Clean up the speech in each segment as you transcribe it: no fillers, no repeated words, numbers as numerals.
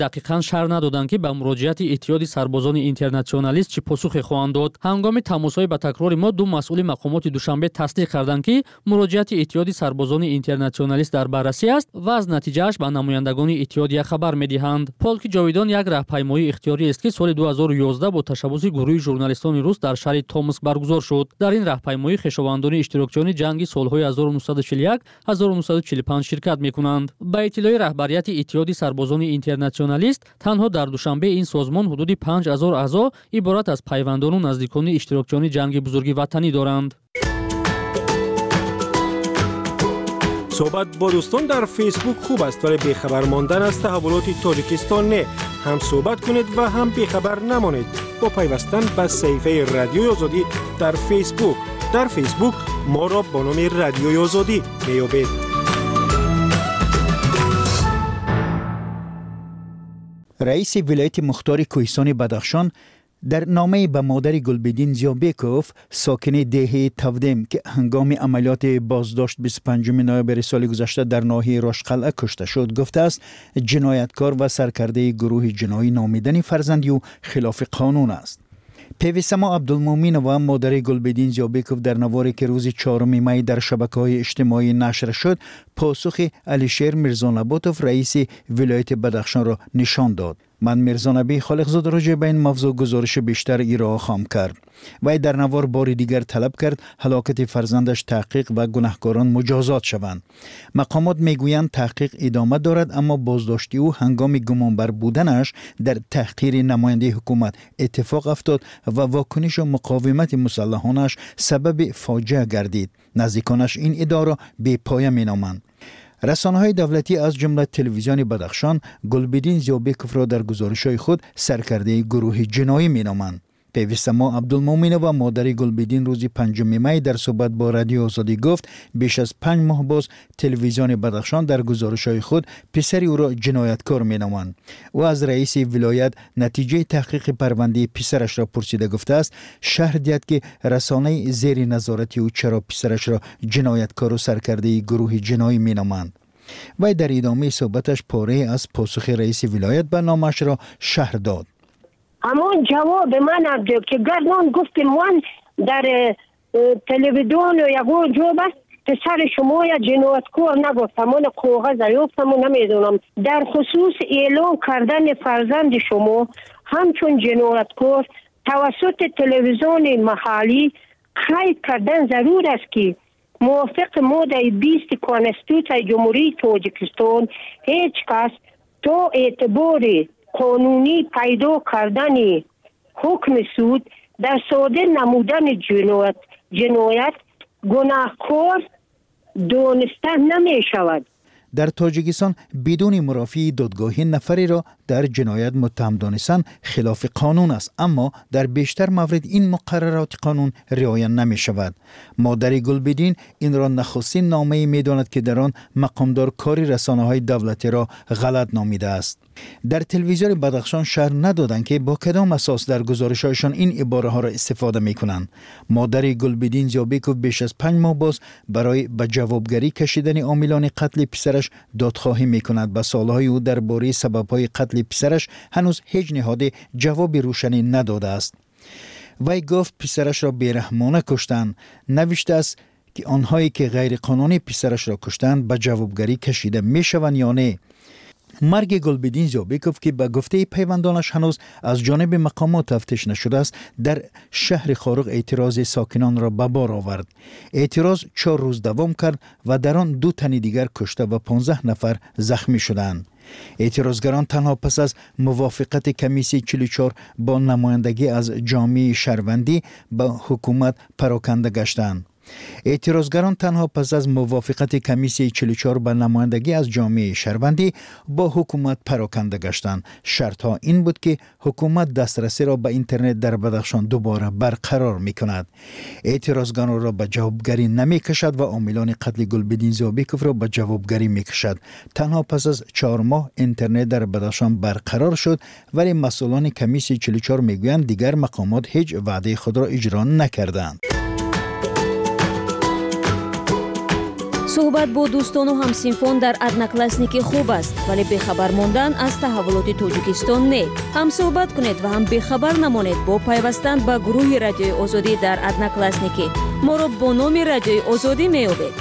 دقیقاً شرح ندادند که به مراجعت اتحاد سربازان اینترنشنالیست چه پاسخی خواهند داد. هنگام تماس‌های به تکرار ما دو مسئول مقامات دوشنبه تصدیق کردند که مراجعت اتحاد سربازان اینترنشنالیست در بررسی است و از نتیجهش به نمایندگان اتحادیه خبر می‌دهند. پولک جاویدان یک راهپیمایی اختیاری است که سال 2011 با تشبث گروه ژورنالیستان روس در شهر تومسک برگزار شد. در این راهپیمایی خویشاوندان اشتراکچیان جنگ سال‌های 1941 1945 شرکت می‌کنند. با اطلاع رهبریت اتحاد سربازان اینترنشنالیست تنها در دوشنبه این سازمان حدود 5000 اعضا عبارت از پیوندان و نزدیکان اشتراکچیان جنگ بزرگ وطنی دارند. صحبت با دوستان در فیسبوک خوب است ولی بیخبر ماندن از تحولات تاجیکستان نه. هم صحبت کنید و هم بیخبر نمانید با پیوستن به صفحه رادیوی آزادی در فیسبوک. در فیسبوک ما را با نام رادیوی آزادی میابید. رئیس ولایت مختار کوهستان بدخشان در نامه به مادر گلبدین زیابکوف ساکن دهه تودم که هنگام عملیات بازداشت 25 نوامبر سال گذشته در ناحیه راشقلعه کشته شد گفته است جنایتکار و سرکرده گروه جنایی نامیدن فرزندی و خلاف قانون است. پیوستما عبدالمومن و مادر گلبدین زیابکوف در نواری که روز 4 می در شبکه‌های اجتماعی نشر شد پاسخ علیشیر میرزانباتوف رئیس ولایت بدخشان را نشان داد. من میرزانبی خالقزاده راجع به این موضوع گزارش بیشتر ایرا خواهم کرد. وی در نوار بار دیگر طلب کرد هلاکت فرزندش تحقیق و گناهکاران مجازات شوند. مقامات میگویند تحقیق ادامه دارد اما بازداشتی او هنگام گمانبر بودنش در تحقیر نماینده حکومت اتفاق افتاد و واکنش و مقاومت مسلحانش سبب فاجعه گردید. نزدیکانش این ادعا بی پایه مینامند. رسانه‌های دولتی از جمله تلویزیون بدخشان گلبدین زیابکوف را در گزارش‌های خود سرکرده گروه جنایی می‌نامند. پیوستما عبدالمومن و مادر گلبدین روز 5 می در صحبت با رادیو آزادی گفت بیش از 5 ماه باز تلویزیون بدخشان در گزارش‌های خود پسری او را جنایتکار می‌نامند. او از رئیس ولایت نتیجه تحقیق پرونده پسرش را پرسیده گفته است شهر دید که رسانه زیر نظارت او چرا پسرش را جنایتکار و سرکرده گروه جنایی می‌نامند. و در ادامه صحبتش پاره از پاسخ رئیس ولایت به نامش را شهر داد. همون جواب من داد که گردان گفت من در تلویزیون یکو جواب پسر شما یا جنایتکار نگفتم من کاغذ یافتم و نمیدونم در خصوص اعلام کردن فرزند شما همچون جنایتکار توسط تلویزیون محلی قید کردن ضرور است که موافق ماده 20 کانستیتوسیون جمهوری تاجیکستان هیچ کس تا اعتبار قانونی پیدا کردن حکم سود در صادر نمودن جنایت گناهکار دانسته نمی شود. در تاجیکستان بدون مرافعی دادگاهی نفری را در جنایت متهم دانستن خلاف قانون است اما در بیشتر موارد این مقررات قانون رعایت نمی شود. مادر گلبدین این را نخستین نامه‌ای می داند که در آن مقامدار کاری رسانه‌های دولتی را غلط نامیده است. در تلویزیون بدخشان شرح ندادند که با کدام اساس در گزارش‌هایشان این عباره ها را استفاده می‌کنند. مادر گلبدین زیابکوف بیش از 5 ماه باز برای به جوابگری کشیدن عاملان قتل پسرش دادخواهی می‌کند. به سالهای او درباره سبب‌های قتل پسرش هنوز هیچ نهاد جواب روشنی نداده است. وی گفت پسرش را بیرحمانه کشتند. نوشته است که آنهایی که غیر قانونی پسرش را کشتند به جوابگری کشیده می‌شوند یا نه. مرگ گلبدین زیابکوف که به گفته پیوندانش هنوز از جانب مقامات تفتیش نشده است در شهر خارق اعتراض ساکنان را به بار آورد. اعتراض 4 روز دوام کرد و در آن 2 تن دیگر کشته و 15 نفر زخمی شدند. اعتراضگران تنها پس از موافقت کمیسی 44 با نمایندگی از جامعه شهروندی به حکومت پراکنده گشتند. اعتراضگران تنها پس از موافقت کمیسی 44 به نمایندگی از جامعه شهروندی با حکومت پراکنده گشتند. شرط ها این بود که حکومت دسترسی را به اینترنت در بدخشان دوباره برقرار می کند. اعتراضگران را به جوابگری نمی کشد و عاملان قتل گلبدین زیابکوف را به جوابگری می کشد. تنها پس از 4 ماه اینترنت در بدخشان برقرار شد ولی مسئولان کمیسی 44 می گویند دیگر مقامات هیچ وعده خود را اجرا نکردند. суҳбат бо дӯстону ҳамсинфон дар одноклассники хуб аст, вале бехабар мондан аз таҳаввулоти Тоҷикистон не. ҳам суҳбат кунед ва ҳам бехабар намонед бо пайвастан ба гурӯҳи Радиои Озодӣ дар одноклассники. моро бо номи Радиои Озодӣ меёбед.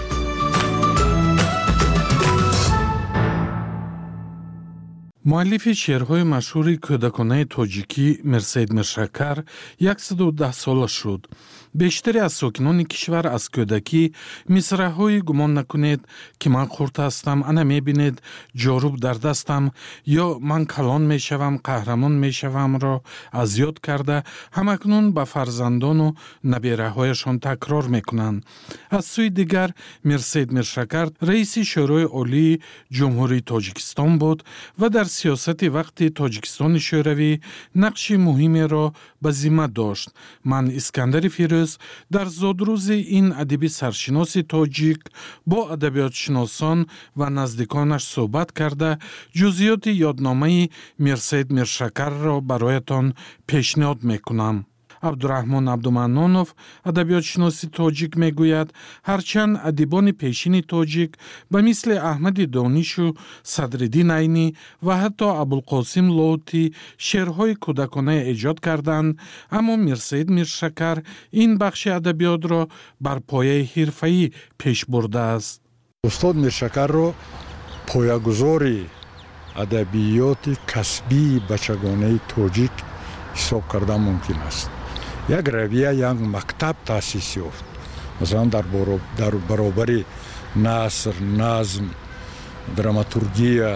муаллифи шеърҳои машҳури кӯдаконаи тоҷикӣ Мирсаид Миршакар 110 сола шуд. бештари аз сокинони кишвар аз кӯдакӣ мисраъҳои «гумон накунед ки ман хурд ҳастам, ана мебинед ҷорӯб дар дастам» ё «ман калон мешавам, қаҳрамон мешавам»ро аз ёд карда ҳамакнун ба фарзандону набераҳояшон такрор мекунанд. аз сӯи дигар Мирсаид Миршакар раиси шӯрои олии ҷумҳурии Тоҷикистон буд ва дар сиёсати вақти Тоҷикистони шӯравӣ нақши муҳимеро ба зимма дошт. ман Искандари Фирӯз дар зодрӯзи ин адиби саршиноси тоҷик бо адабиётшиносон ва наздиконаш суҳбат карда ҷузъиёти ёдномаи Мирсаид Миршакарро бароятон пешниҳод мекунам. Абдураҳмон Абдуманнонов, адабиётшиноси тоҷик, мегӯяд, ҳарчанд адибони пешини тоҷик ба мисли Аҳмади Донишу, Садриддин Айнӣ ва ҳатто Абулқосим Лоутӣ шеърҳои кӯдаконае эҷод карданд, аммо Мирсаид Миршакар ин бахши адабиётро бар пояи ҳирфаӣ пеш бурдааст. устод Миршакарро поягузори адабиёти касбии бачагонаи тоҷик ҳисоб кардан мумкин аст. як равия, як мактаб таъсис ёфт. масалан дар баробари наср, назм, драматургия,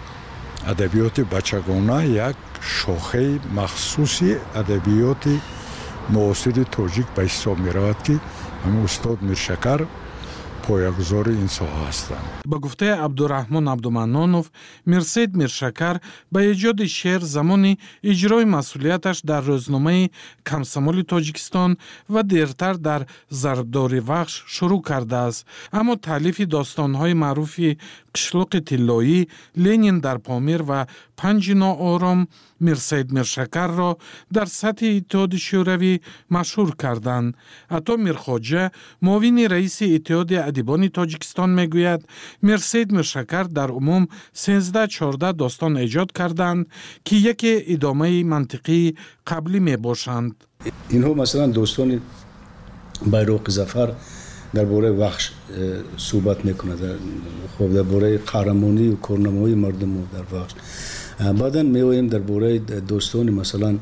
адабиёти бачагона як шохаи махсуси адабиёти муосири тоҷик ба ҳисоб меравад ки ҳамин устод Миршакар поягузори ин соҳа ҳастанд. ба гуфтаи Абдураҳмон Абдуманнонов, Мирсаид Миршакар ба эҷоди шеър замони иҷрои масъулияташ дар рӯзномаи Комсомоли Тоҷикистон ва дертар дар Зарбдори Вахш шурӯъ кардааст, аммо таълифи достонҳои маъруфи Қишлоқи Тиллоӣ, Ленин дар Помир ва Панҷи ноором Мирсаид Миршакарро дар сатҳи Иттиҳоди Шӯравӣ машҳур карданд. Ато Мирхоҷа, муовини раиси Иттиҳоди адибони Тоҷикистон, мегӯяд, Мирсаид Миршакар дар умум 13-14 достон эҷод карданд, ки яке идомаи мантиқии қаблӣ мебошанд. инҳо масалан достони Байроқи зафар дар бораи Вахш суҳбат мекунад, дар бораи қаҳрамонию корнамоии мардуму дар Вахш. баъдан меоем дар бораи достони масалан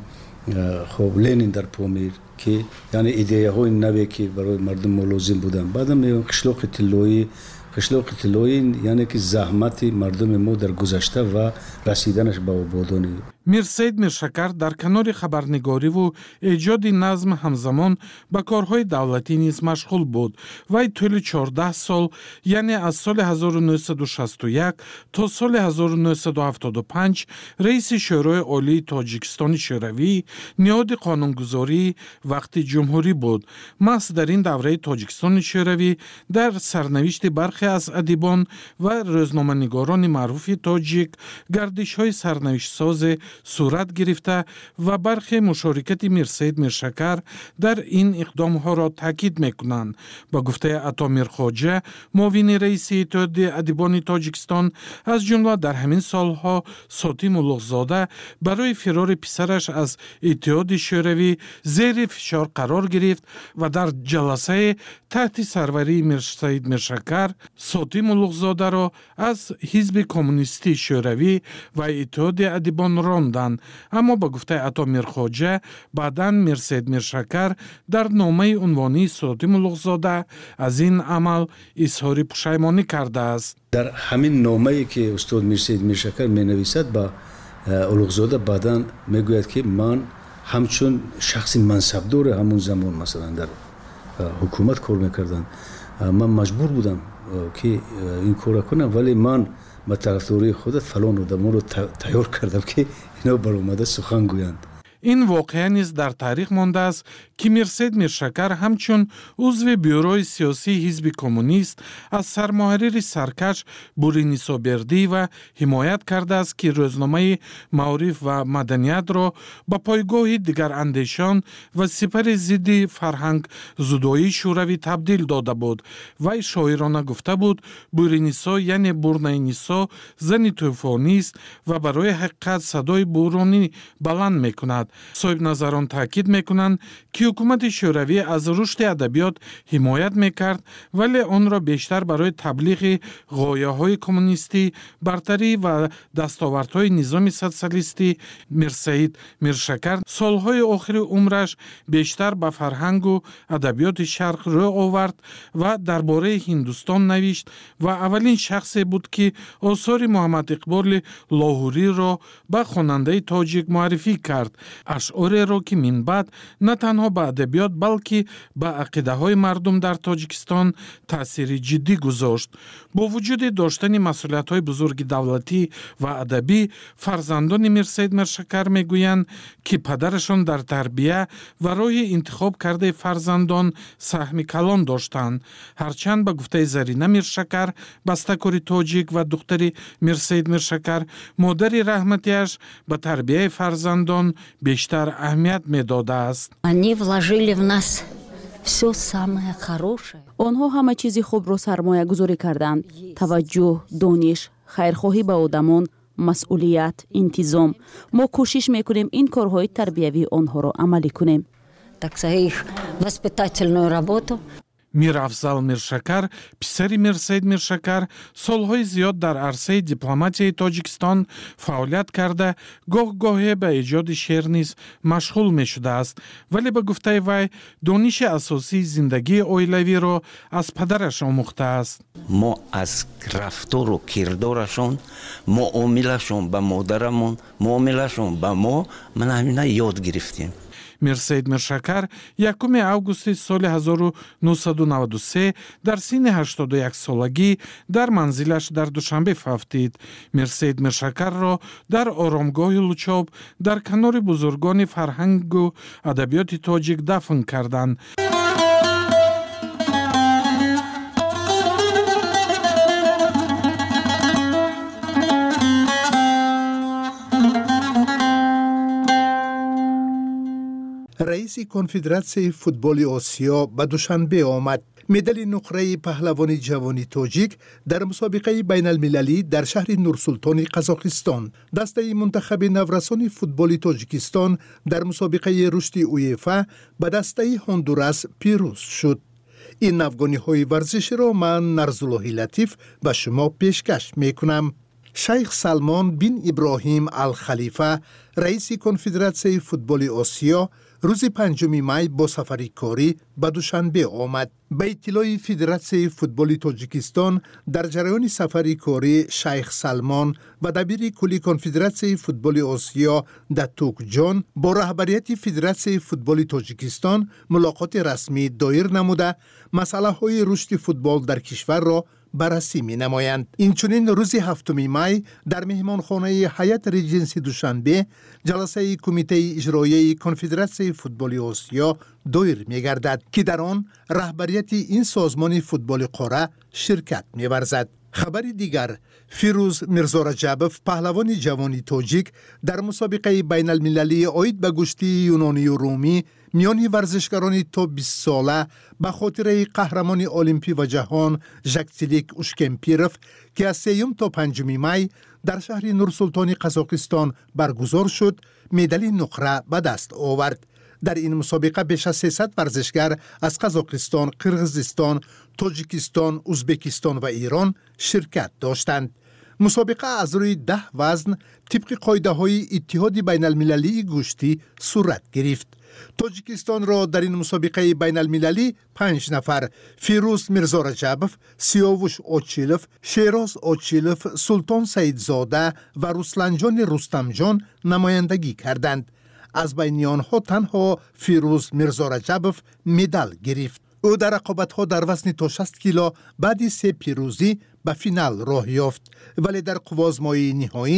Ленин дар Помир, ки яъне идеяҳои наве ки барои мардум лозим буданд. баъдан меоем Қишлоқи Тиллоӣ. Қишлоқи Тиллоӣ яъне ки заҳмати мардуми мо дар гузашта ва расиданаш ба ободони. Мирсаид Миршакар дар канори хабарнигариву эҷоди назм ҳамзамон ба корҳои давлатӣ низ машғул буд. Вай тӯли 14 сол, яъне аз соли 1961 то соли 1975 раиси шӯрои олии Тоҷикистони шӯравӣ, ниҳоди қонунгузории вақти ҷумҳурӣ буд. маҳз дар ин давраи Тоҷикистони шӯравӣ дар сарнавишти бархе аз адибон ва рӯзноманигорони маъруфи тоҷик гардишҳои сарнавиштсозе сурат гирифта ва бархе мушорикати Мирсаид Миршакар дар ин иқдомҳоро таъкид мекунанд. Ба гуфтаи Ато Мирхоҷа, муовини раиси Иттиҳоди адибони Тоҷикистон, аз ҷумла дар ҳамин солҳо Сотим Улуғзода барои фирори писараш аз Иттиҳоди Шӯравӣ зери фишор қарор гирифт ва дар ҷаласае таҳти сарварии Мирсаид Миршакар Сотим Улуғзодаро аз Ҳизби Коммунистии Шӯравӣ ва Иттиҳоди адибон ронданд. аммо ба гуфтаи Ато Мирхоҷа, баъдан Мирсаид Миршакар дар номаи унвонии Сотим Улуғзода аз ин амал изҳори пушаймонӣ кардааст. дар ҳамин номае ки устод Мирсаид Миршакар менависад ба Улуғзода, баъдан мегӯяд ки ман ҳамчун шахси мансабдори ҳамон замон масалан дар ҳукумат кор мекардам, ман маҷбур будам ки ин кора кунам, вале ман ба тарафдории худат фалон одаморо тайёр кардам ки ино баромада сухан гӯянд. این واقعه نیز در تاریخ مانده است که میرسید میرشکر همچون عضو بیوروی سیاسی حزب کمونیست از سرمحرر سرکش بورینیسو بردی و حمایت کرده است که روزنامه معارف و مدنیت را به پایگاه دیگر اندیشان و سپر ضد فرهنگ زدایی شوروی تبدیل داده بود. وی شاعرانه گفته بود بورینیسو یعنی بورنینیسو زن طوفانی است و برای حقیقت صدای بورانی بلند میکند. صاحب نظران تاکید میکنند که حکومت شوروی از رشد ادبیات حمایت میکرد ولی آن را بیشتر برای تبلیغ غایه‌های کمونیستی، برتری و دستاوردهای نظام سوسیالیستی. میرسید میرشکر سالهای آخر عمرش بیشتر به فرهنگ و ادبیات شرق رو آورد و درباره هندوستان نوشت و اولین شخصی بود که آثار محمد اقبال لاهوری را به خواننده تاجیک معرفی کرد. اشعاری را که من بعد نه تنها به ادبیات بلکه به عقیده های مردم در تاجیکستان تأثیر جدی گذاشت. با وجود داشتن مسئولیت های بزرگ دولتی و ادبی، فرزندان میرسید میرشکر میگویند که پدرشان در تربیه و راه انتخاب کرده فرزندان سهم کلان داشتند. هرچند به گفته زرینه میرشکر بسته‌کار تاجیک و دختری میرسید میرشکر مادر رحمتیش به تربیه فرزندان بیشتر اهمیت میداده است. آنها همه چیز خوب را سرمایه گذاری کردند. توجه، دانش، خیرخواهی به آدمان، مسئولیت، انتظام. ما کوشش میکنیم این کارهای تربیوی آنها را عملی کنیم. میر افضل میرشکر پسری میرسید میرشکر سالهای زیاد در عرصه دیپلماتیای تاجیکستان فعالیت کرده، گاه به ایجاد شعر نیز مشغول می شده است، ولی به گفته وی دانش اساسی زندگی عائلوی را از پدرش آموخته است. ما از رفتار و کردارشون، معاملشون به مادرمون، معاملشون به ما من همینا یاد گرفتیم. میرسید میرشکر 1 اوگوست سال 1993 در سن 81 سالگی در منزلش در دوشنبه فوتید. میرسید میرشکر را در آرامگاه لوچاب در کنار بزرگان فرهنگ و ادبیات تاجیک دفن کردند. رئیس کنفدراسیون فوتبال آسیا به دوشنبه آمد. مدال نقره پهلوانی جوانی تاجیک در مسابقه بین المللی در شهر نورسلطان قزاقستان. دسته منتخب نورسان فوتبال تاجیکستان در مسابقه رشد اویفا به دسته هندوراس پیروز شد. این نوگانی های ورزش را من نرزالله لطیف به شما پیشکش می کنم. شیخ سلمان بن ابراهیم الخلیفه رئیس کنفدراسیون فوتبال آسیا روز 5 می با سفری کاری به دوشنبه آمد. به اطلاع فدراسیون فوتبال تاجیکستان در جریان سفری کاری شیخ سلمان و دبیر کلی کنفدراسیون فوتبال آسیا دتوک جان با رهبریت فدراسیون فوتبال تاجیکستان ملاقات رسمی دایر نموده مسئله های رشد فوتبال در کشور را بررسی می نمایند. اینچنین روز 7 می در مهمانخانه هیئت ریجنسی دوشنبه جلسه کمیته اجرایی کنفدراسیون فوتبال آسیا دایر می گردد که در آن رهبریت این سازمان فوتبال قاره شرکت می ورزد. خبر دیگر، فیروز میرزا رجبوف پهلوان جوانی تاجیک در مسابقه بین المللی عاید به گشتی یونانی و رومی میان ورزشکاران تا 20 ساله به خاطر قهرمان المپی و جهان ژکتلیک اوشکمپیروف که از 3 تا 5 می در شهر نورسلطان قزاقستان برگزار شد، مدال نقره به دست آورد. در این مسابقه بیش از 300 ورزشگر از قزاقستان، قرغیزستان، تاجیکستان، ازبکستان و ایران شرکت داشتند. مسابقه از روی 10 وزن طبق قاعده های اتحاد بین المللی گوشتی صورت گرفت. تاجیکستان را در این مسابقه بین المللی 5 نفر فیروز میرزا رجبوف، سیاوش آچیلوف، شیراز آچیلوف، سلطان سیدزاده و رسلنجان رستمجان نمایندگی کردند. از بین آنها تنها فیروز میرزا رجبوف مدال گرفت. او در رقابت‌ها در وزن تا 60 کیلو بعد 3 پیروزی به فینال راه یافت، ولی در قوازمایی نهایی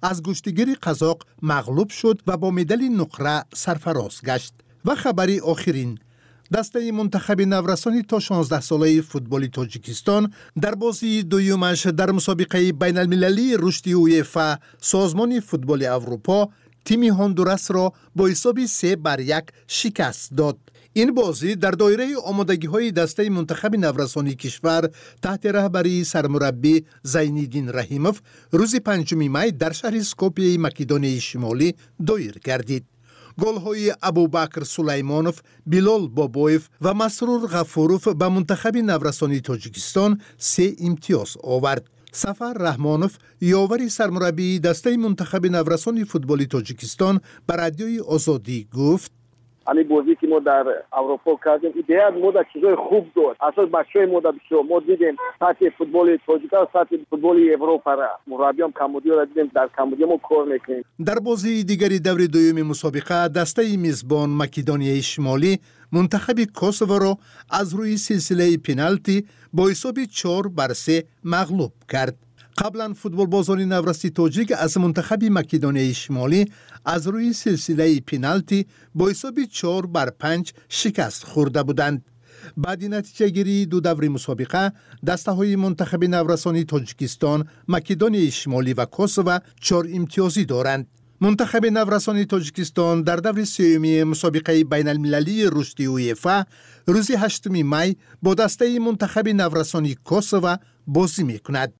از گشتیگیر قزاق مغلوب شد و با مدال نقره سرفراز گشت. و خبری آخرین، دسته منتخب نورسانی تا 16 ساله فوتبال تاجیکستان در بازی دویمش در مسابقه بین المللی رشد اویفا سازمان فوتبال اروپا تیم هندوراس را با حساب 3-1 شکست داد. این بازی در دایره آمادگی‌های دسته منتخب نورسانی کشور تحت رهبری سرمربی زینالدین رحیموف روز 5 می در شهر اسکوپیه مکدونیای شمالی دایر گردید. گل‌های ابوبکر سلیمانوف، بیلال بابویف و مسرور غفوروف به منتخب نورسانی تاجیکستان 3 امتیاز آورد. سفر رحمانوف، یاور سرمربی دسته منتخب نورسانی فوتبال تاجیکستان، به رادیوی آزادی گفت: همین بازی که ما در اروپا کردیم ایده ما در چیزای خوب داشت. اساس بچهای ما در بسیار ما دیدیم سطح فوتبال تاجیکستان سطح فوتبال اروپا را مربیام کمبودیا را دیدیم، در کمبودیا ما کار میکنیم. در بازی دیگری دور دوم مسابقه دسته میزبان مکدونیای شمالی منتخب کوسوو را از روی سلسله پنالتی با حساب 4-3 مغلوب کرد. قبلا فوتبال بازان نورستی تاجیک از منتخب مکدونیای شمالی از روی سلسله پنالتی با حساب 4-5 شکست خورده بودند. بعد نتیجه گیری دو دور مسابقه دسته های منتخب نورسانی تاجیکستان، مکدونیای شمالی و کوسوو 4 امتیازی دارند. منتخب نورسانی تاجیکستان در دور سوم مسابقه بین المللی رشد اویفا روز 8 می با دسته منتخب نورسانی کوسوو بازی میکند.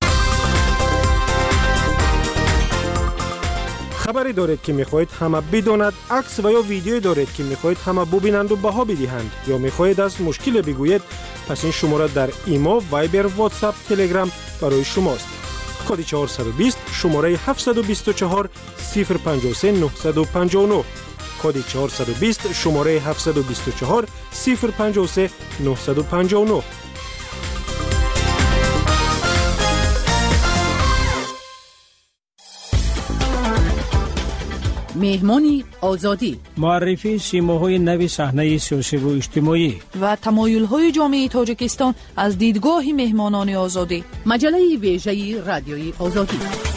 خبری دارید که میخواهید همه بداند، عکس و یا ویدیویی دارید که میخواهید همه ببینند و بها بدهند، یا میخواهید از مشکل بگویید، پس این شماره در ایما، وایبر، واتساپ، تلگرام برای شماست. کد 420 شماره 724 053 959. کد 420 شماره 724 053 959. مهمانی آزادی، معرفی سیماهای نوی صحنه سیاسی و اجتماعی و تمایل‌های جامعه تاجیکستان از دیدگاه مهمانان آزادی. مجله ویژه رادیوی آزادی.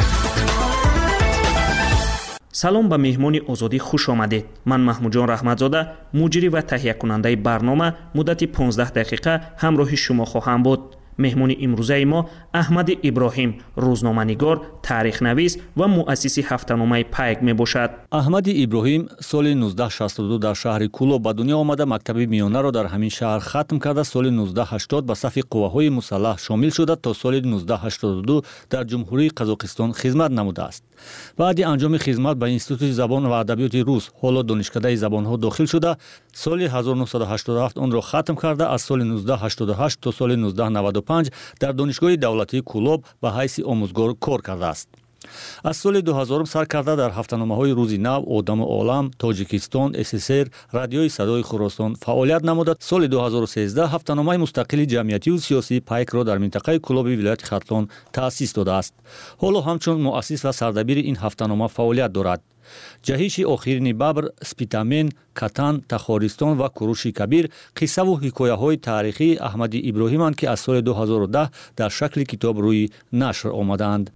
سلام به مهمانی آزادی خوش آمدید. من محمودجان رحمتزاده، مجری و تهیه کننده برنامه مدت 15 دقیقه همراه شما خواهم بود. مهمانی امروزه ما احمد ابراهیم، روزنامه‌نگار، تاریخ نویس و مؤسس هفته‌نامه پیک می باشد. احمد ابراهیم سال 1962 در شهر کولو به دنیا آمده. مکتب میانه را در همین شهر ختم کرده. سال 1980 به صف قواهای مسلح شامل شده تا سال 1982 در جمهوری قزاقستان خدمت نموده است. بعد انجام خدمت به انستیتوت زبان و ادبیات روس، حالا دانشکده زبان‌ها داخل شده. سال 1987 آن را ختم کرده. از سال 1988 تا سال 1995 در دانشگاه دولتی کولوب به حیث آموزگار کار کرده است. از سال 2000 سر کرده در هفته‌نامه‌های روزی نو، آدم و عالم، تاجیکستان، SSR، رادیوی صدای خراسان فعالیت نموده. سال 2013 هفته‌نامه مستقل جمعیتی و سیاسی پیک را در منطقه کولوب ولایت ختلان تأسیس داده است. حالا همچون مؤسس و سردبیر این هفته‌نامه فعالیت دارد. جهش آخرین ببر، سپیتامن، کتان، تخارستان و کوروش کبیر قصه و حکایه‌های تاریخی احمد ابراهیم‌اند که از سال 2010 در شکل کتاب روی نشر آمدند.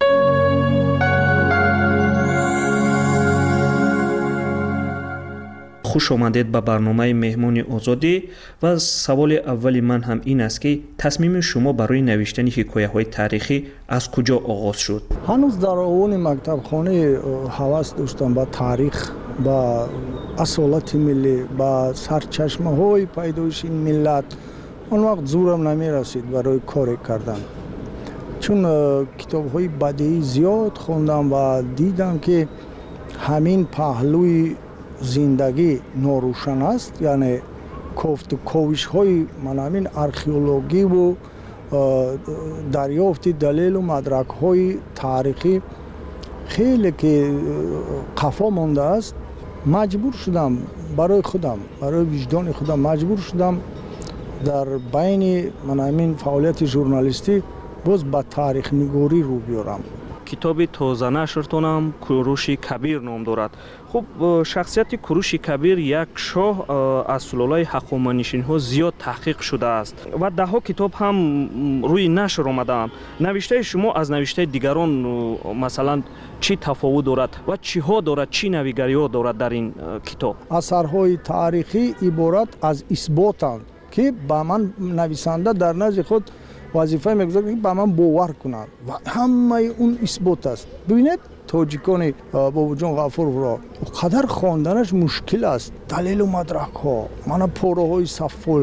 خوش آمدید به برنامه مهمانی آزادی و سوال اولی من هم این است که تصمیم شما برای نوشتن حکایه‌های تاریخی از کجا آغاز شد؟ هنوز در اون مکتب خانه هوس داشتم به تاریخ، با اصالت ملی، با سرچشمه‌های پیدایش این ملت. اون وقت زورم نمی رسید برای کار کردن، چون کتاب‌های بدیعی زیاد خوندم و دیدم که همین پهلوی زندگی ناروشن است، یعنی کوفت و کوشش های من همین ارخئولوژی و دریافت دلیل و مدرک های تاریخی خیلی که قفا مانده است. مجبور شدم برای خودم، برای وجدان خودم مجبور شدم در بین من همین فعالیت ژورنالیستی باز به تاریخ نگاری رو بیارم. китоби тозанашртон ҳам куруши кабир ном дорад. хуб шахсияти куруши кабир як шоҳ аз сулолаи ҳаққуманишинҳо зиёд таҳқиқ шудааст ва даҳҳо китоб ҳам рӯи нашр омадаанд. навиштаи шумо аз навиштаи дигарон масалан чӣ тафовут дорад ва чиҳо дорад, чӣ навигариҳо дорад дар ин китоб? асарҳои таърихӣ иборат аз исботанд ки ба ман нависанда дар назди худ вазифа мегузорад ки ба ман бовар кунанд ва ҳамаи он исбот аст. бибинед тоҷикони бобуҷон ғафуровро қадар хонданаш мушкил аст. далелу мадракҳо, мана пораҳои саффул,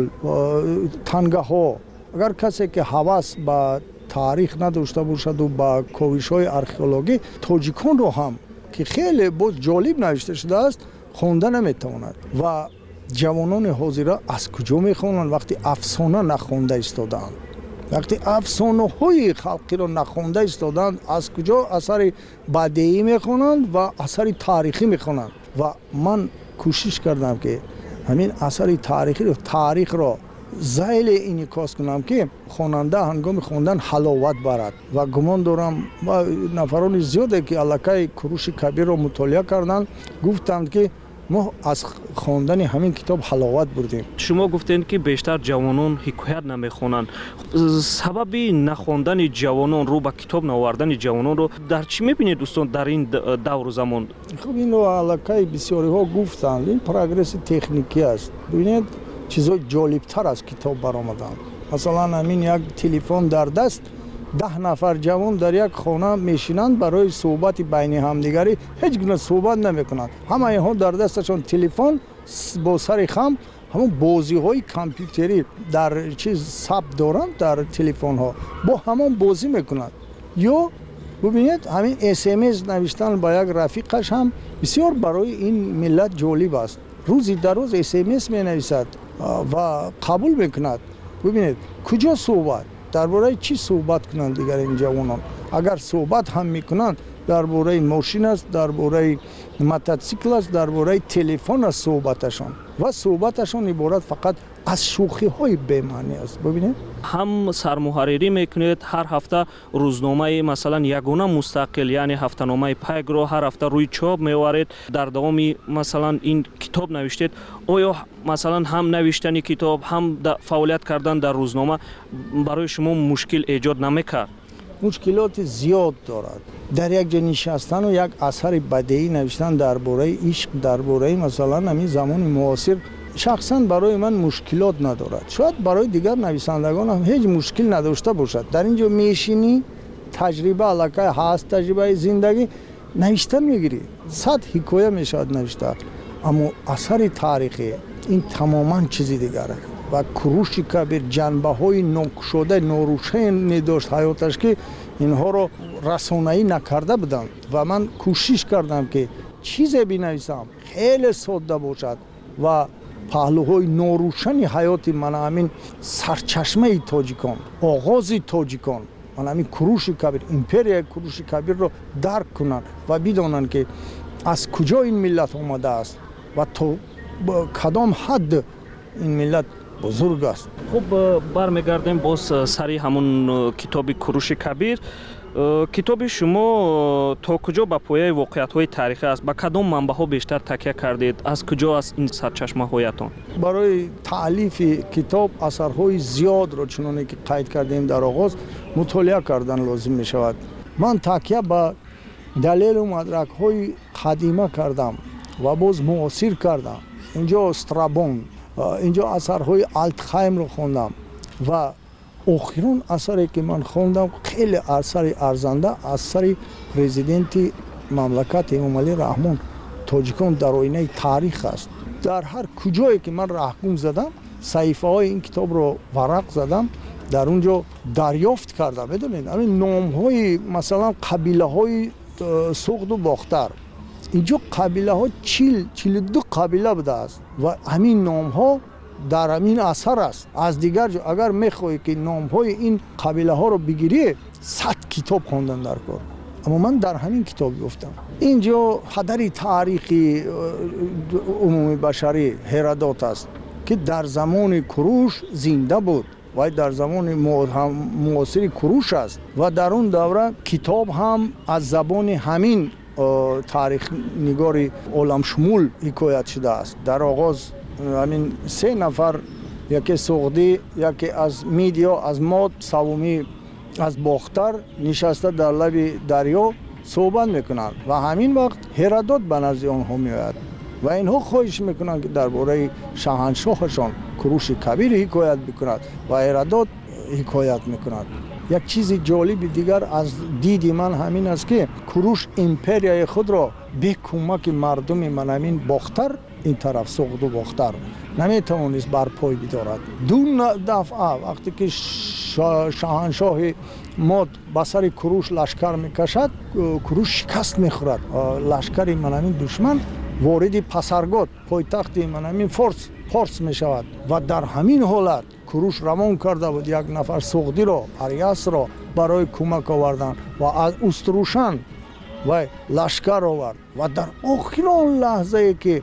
тангаҳо. агар касе ки ҳавас ба таърих надошта бошаду ба ковишҳои археологӣ тоҷиконро ҳам ки хеле боз ҷолиб навишта шудааст хонда наметавонад. ва ҷавонони ҳозира аз куҷо мехонанд вақти афсона нахонда истодаанд? вақти афсонаҳои халқиро нахонда истодаанд аз куҷо асари бадеӣ мехонанд ва асари таърихӣ мехонанд? ва ман кӯшиш кардам ки ҳамин асари таърихро зайле инъикос кунам ки хонанда ҳангоми хондан ҳаловат барад. ва гумон дорам нафарони зиёде ки аллакай куруши кабирро мутолиа карданд гуфтанд ки мо аз хондани ҳамин китоб ҳаловат бурдем. шумо гуфтед ки бештар ҷавонон ҳикоят намехонанд. сабаби нахондани ҷавонон, рӯ ба китоб навовардани ҷавононро дар чӣ мебинед дӯстон дар ин давру замон? хуб инро аллакай бисёриҳо гуфтанд, ин прогресси техникӣ аст. бибинед чизҳои ҷолибтар аз китоб баромаданд. масалан ҳамин як телефон дар даст 10 нафар ҷавон дар як хона мешинанд барои суҳбати байни ҳамдигарӣ ҳеҷ гуна суҳбат намекунанд. ҳамаиҳо дар дасташон телефон бо сари хам ҳамон бозиҳои компютерӣ дар чиз сабт доранд дар телефонҳо бо ҳамон бозӣ мекунанд. ё бубинед ҳамин смс навиштан ба як рафиқаш ҳам бисёр барои ин миллат ҷолиб аст. рӯзи дар рӯз смс менависад ва қабул мекунад. бубинед куҷо суҳбат, дар бораи чӣ суҳбат кунанд дигар ин ҷавонон? агар суҳбат ҳам мекунанд дар бораи мошин аст, дар бораи мототсикл аст, дар бораи телефон аст суҳбаташон ва суҳбаташон иборат фақат аз шӯхиҳои бемаънӣ аст. бибинед ҳам сармуҳаррирӣ мекунед, ҳар ҳафта рӯзномаи масалан ягона мустақил яъне ҳафтаномаи пайгро ҳар ҳафта рӯи чоп меоваред, дар давоми масалан ин китоб навиштед. оё масалан ҳам навиштани китоб ҳам фаъолият кардан дар рӯзнома барои шумо мушкил эҷод намекард? мушкилоти зиёд дорад. дар як ҷо нишастану як асари бадеӣ навиштан дар бораи ишқ, дар бораи масалан ҳамин замони муосир шахсан барои ман мушкилот надорад. шояд барои дигар нависандагон ҳам ҳеҷ мушкил надошта бошад. дар ин ҷо мешинӣ, таҷриба аллакай ҳаст, таҷрибаи зиндагӣ навиштан мегирӣ. 100 ҳикоя мешавад навишта. аммо асари таърихӣ ин тамоман чизи дигар аст. ва куруши кабир ҷанбаҳои нокушода норӯшане дошт ҳаёташ ки инҳоро расонаӣ накарда буданд. ва ман кӯшиш кардам ки чизе бинависам хеле содда бошад ва паҳлӯҳои норӯшани ҳаёти мана ҳамин сарчашмаи тоҷикон, оғози тоҷикон, мана ҳамин куруши кабир, империяи куруши кабирро дарк кунанд ва бидонанд ки аз куҷо ин миллат омадааст ва то кадом ҳад ин миллат бузург аст. хуб бармегардем боз сари ҳамун китоби куруши кабир. китоби шумо то куҷо ба пояи воқеиятҳои таърихӣ аст? ба кадом манбаъҳо бештар такя кардед? аз куҷо аст ин сарчашмаҳоятон? барои таълифи китоб асарҳои зиёдро чуноне ки қайд кардем дар оғоз мутолиа кардан лозим мешавад. ман такя ба далелу мадракҳои қадима кардам ва боз муосир кардам. инҷо страбон, инҷо асарҳои алтхаймро хондам ва охирон асаре ки ман хондам хеле асари арзанда асари президенти мамлакати эмомалӣ раҳмон тоҷикон дар оинаи таърих аст. дар ҳар куҷое ки ман раҳгум задам саҳифаҳои ин китобро варақ задам, дар он ҷо дарёфт кардам. медонед ҳамин номҳои масалан қабилаҳои суғду бохтар, инҷо қабилаҳо 42 қабила будааст ва ҳамин номҳо дар ҳамин асар аст. аз дигар ҷо агар мехоҳӣ ки номҳои ин қабилаҳоро бигирӣ 100 китоб хондан дар кор. аммо ман дар ҳамин китоб гуфтам. ин ҷо ҳадари таърихи умуми башарӣ Ҳеродот аст ки дар замони куруш зинда буд وای در زمان معاصر کوروش است و در اون دوره کتاب هم از زبان همین تاریخ نگاری عالم شمول حکایت شده است. در آغاز همین 3 نفر، یکی سغدی، یکی از میدیا، از ماد، سومی از باختر نشسته در لب دریا صحبت میکنند و همین وقت هرودوت به نزد آنها میآید و اینها خواهش میکنند که درباره شاهنشاهشان کوروش کبیر حکایت بکند و هرودوت حکایت میکند. یک چیز جالب دیگر از دید من همین است که کوروش امپریای خود را به کمک مردم منامین باختر، این طرف سغد و باختر، نمیتوانست بر پای بدارد. دو دفعه وقتی که شاهنشاه ماد به سر کوروش لشکر میکشد، کوروش شکست میخورد. لشکر منامین دشمن وارد پسرگاد، پایتخت منامین فارس میشود و در همین حالت کوروش روان کرده بود یک نفر سغدی را، اریاس را برای کمک آوردن و از استروشن و لشکر آورد و در آخرین لحظه که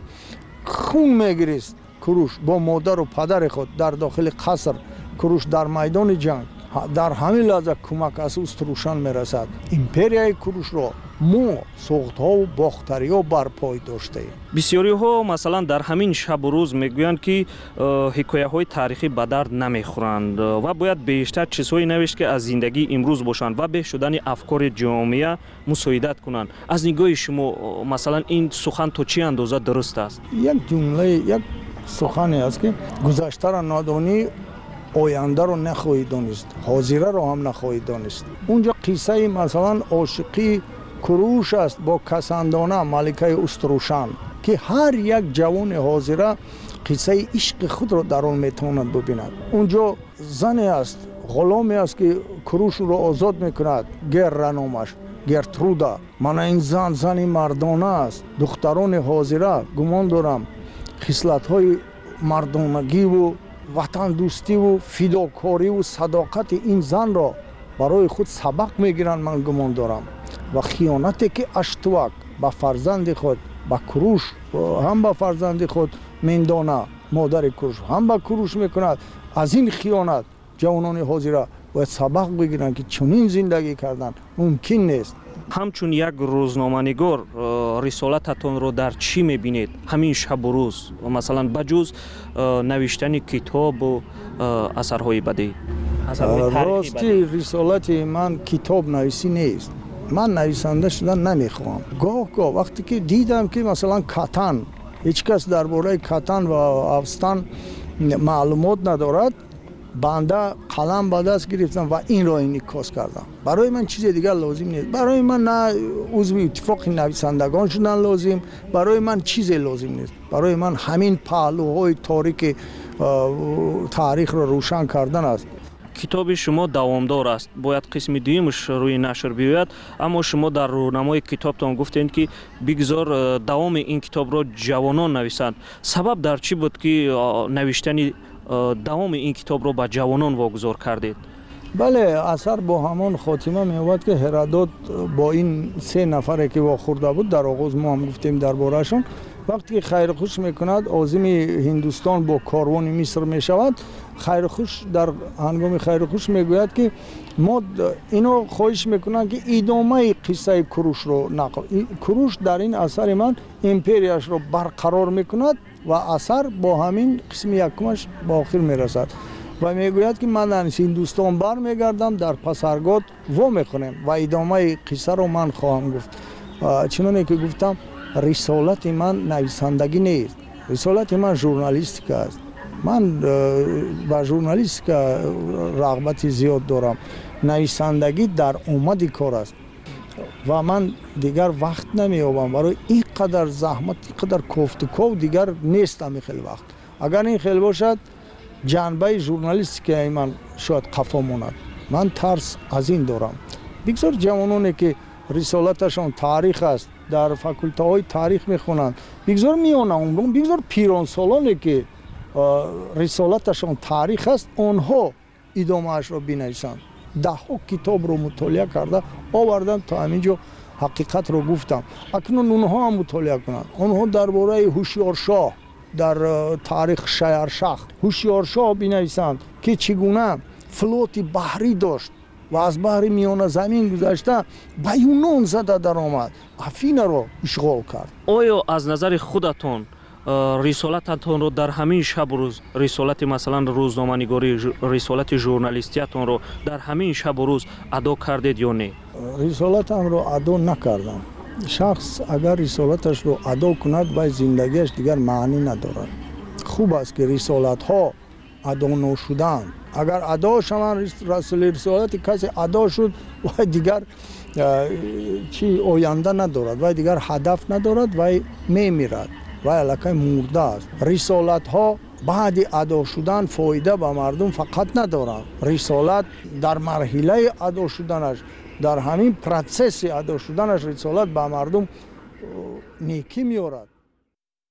خون میگریست کوروش با مادر و پدر خود در داخل قصر، کوروش در میدان جنگ در همین لحظه کمک از استروشن میرسد. امپریای کوروش را ما سغدها و باختریا بر پای داشته ایم. بسیاری ها مثلا در همین شب و روز میگویند که حکایه های تاریخی به درد نمیخورند و باید بیشتر چیزهایی نوشت که از زندگی امروز باشند و به شدن افکار جامعه مساعدت کنند. از نگاه شما مثلا این سخن تا چه اندازه درست است؟ یک جمله، یک سخنی است که گذشته را نادانی، آینده رو نخواهی دانست، حاضره رو هم نخواهی دانست. اونجا قصه مثلا عاشقی کوروش است با کسندانه ملکه استروشن که هر یک جوان حاضره قصه عشق خود رو در آن میتواند ببیند. اونجا زنی است، غلامی است که کوروش رو آزاد میکند، گرنامش گرترودا. من این زن مردانه است. دختران حاضره گمان دارم خصلت های مردانگی و وطن دوستی و فداکاری و صداقت این زن را برای خود سبق میگیرند. من گمان دارم و خیانتی که اشتوک به فرزند خود، به کوروش هم به فرزند خود میندانه، مادر کوروش هم به کوروش میکند، از این خیانت جوانان حاضره باید سبق بگیرند که چنین زندگی کردن ممکن نیست. همچون یک روزنامه‌نگار رسالتتان رو در چی میبینید همین شب و روز، مثلا بجز نوشتن کتاب و اثرهای بدی؟ راستی رسالت من کتاب نویسی نیست. من نویسنده شدن نمیخوام. گاه وقتی که دیدم که مثلا کتن، هیچ کس درباره کتن و افستان معلومات ندارد، بنده قلم به دست گرفتم و این را انعکاس کردم. برای من چیز دیگر لازم نیست. برای من نه عضو اتفاق نویسندگان شدن لازم، برای من چیزی لازم نیست. برای من همین پهلوهای تاریک تاریخ را روشن کردن است. کتاب شما دوامدار است، باید قسم دویمش روی نشر بیاید، اما شما در رونمای کتابتان گفتید که بگذار دوام این کتاب را جوانان نویسند. سبب در چی بود که نوشتن دوام این کتاب را به جوانان واگذار کردید؟ بله، اثر با همان خاتمه می‌یابد که هرودوت با این 3 نفری که واخورده بود، در آغاز ما هم گفتیم درباره‌شون، وقتی خیرخوش میکند عازم هندوستان با کاروان مصر میشود، خیرخوش در هنگام خیرخوش میگوید که ما اینو خواهش میکنن که ادامه قصه کوروش رو نقل. کوروش در این اثر من امپریاش رو برقرار میکند و اثر با همین قسم یکمش با آخر میرسد و میگوید که من در هندوستان بر میگردم، در پسرگاد و میکنم و ادامه قصه رو من خواهم گفت. چنانه که گفتم رسالت من نویسندگی نیست، رسالت من ژورنالیستیک است. من با ژورنالیستیک رغبت زیاد دارم. نویسندگی در اومد کار است و من دیگر وقت نمیابم برای اینقدر زحمت، اینقدر کوفتکو دیگر نیستم. خیلی وقت اگر این خیلی باشد جنبه ژورنالیستیک من شاید قفا ماند. من ترس از این دارم. بگذار جوانانی که رسالتشان تاریخ است در فاکولته های تاریخ میخونند، بگذار میان عمرون، بگذار پیران سالانی که رسالتشان تاریخ است آنها ادامه اش را بنویسند. 10 کتاب رو مطالعه کرده آوردم تا همینجا حقیقت رو گفتم. اکنون اونها هم مطالعه کنند. آنها درباره هوشیار شاه در تاریخ شاهرشاه هوشیارشاه بنویسند که چگونه فلوت بحری داشت و از بحر میان زمین گذشته به یونان زده در آمد افینا رو اشغال کرد. آیا از نظر خودتون رسالتتون رو در همین شب و روز، رسالت مثلا روزنامه‌نگاری، رسالت ژورنالیستیتون رو در همین شب و روز ادا کردید یا نه؟ رسالتم رو ادا نکردم. شخص اگر رسالتش رو ادا کند و زندگیش دیگر معنی ندارد. خوب است که رسالت ها ادا نشدن. اگر ادا شوند رسالت کسی ادا شد و دیگر چی آینده ندارد و دیگر هدف ندارد و میمیرد و الکی مرده است. رسالت ها بعد ادا شدن فایده به مردم فقط ندارند. رسالت در مرحله ادا شدنش، در همین پروسس ادا شدنش رسالت به مردم نیکی میارد.